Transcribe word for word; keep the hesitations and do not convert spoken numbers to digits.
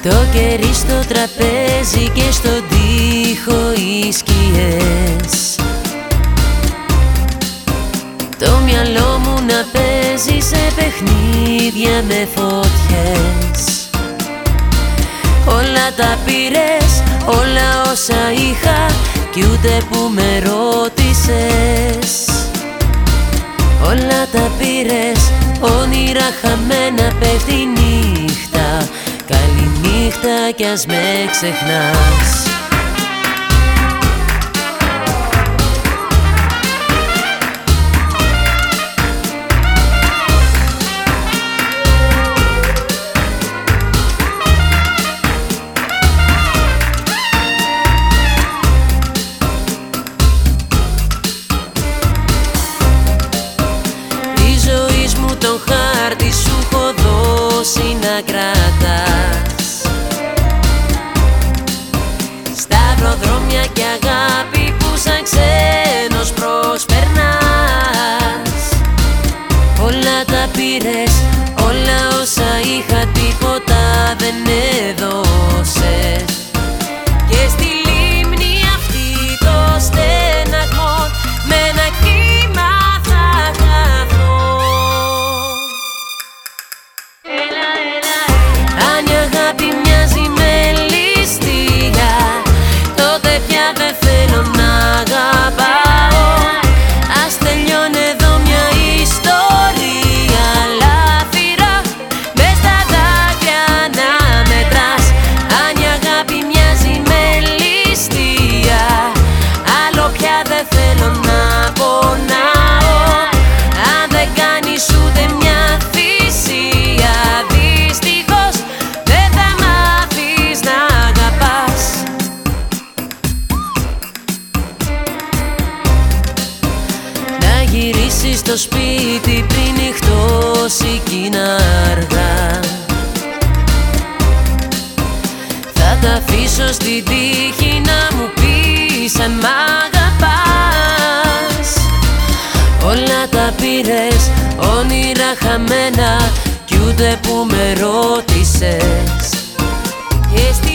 Το κερί στο τραπέζι και στον τοίχο οι σκιές. Το μυαλό μου να παίζει σε παιχνίδια με φωτιές. Όλα τα πήρες, όλα όσα είχα κι ούτε που με ρώτησες. Όλα τα πήρες, όνειρα χαμένα, πέφτει η νύχτα. Καληνύχτα κι ας με ξεχνάς. Το χάρτη σου έχω δώσει να κρατάς. Σταυροδρόμια και αγάπη που σαν ξένος προσπερνάς. Όλα τα πήρες, όλα όσα είχα, τίποτα δεν έδωσες. Και στη λίμνη αυτή το στεναγμό με ένα κύμα θα χαθώ. Αν η αγάπη μοιάζει με ληστεία, τότε πια δεν θέλω να αγαπάω. Ας τελειώνει εδώ μια ιστορία, λάθυρα μες στα δάκρυα να μετράς. Αν η αγάπη μοιάζει με ληστεία, άλλο πια δεν θέλω να πονάω. Αν δεν κάνεις ούτε μια θυσία, δυστυχώς δεν θα μάθεις να αγαπάς. Να γυρίσεις στο σπίτι πριν νυχτώσει κι είναι αργά. Θα τα αφήσω στην τύχη να μου πεις αν μ' αγαπάς. Όλα τα πήρες, όνειρα χαμένα κι ούτε που με ρώτησες. Και στη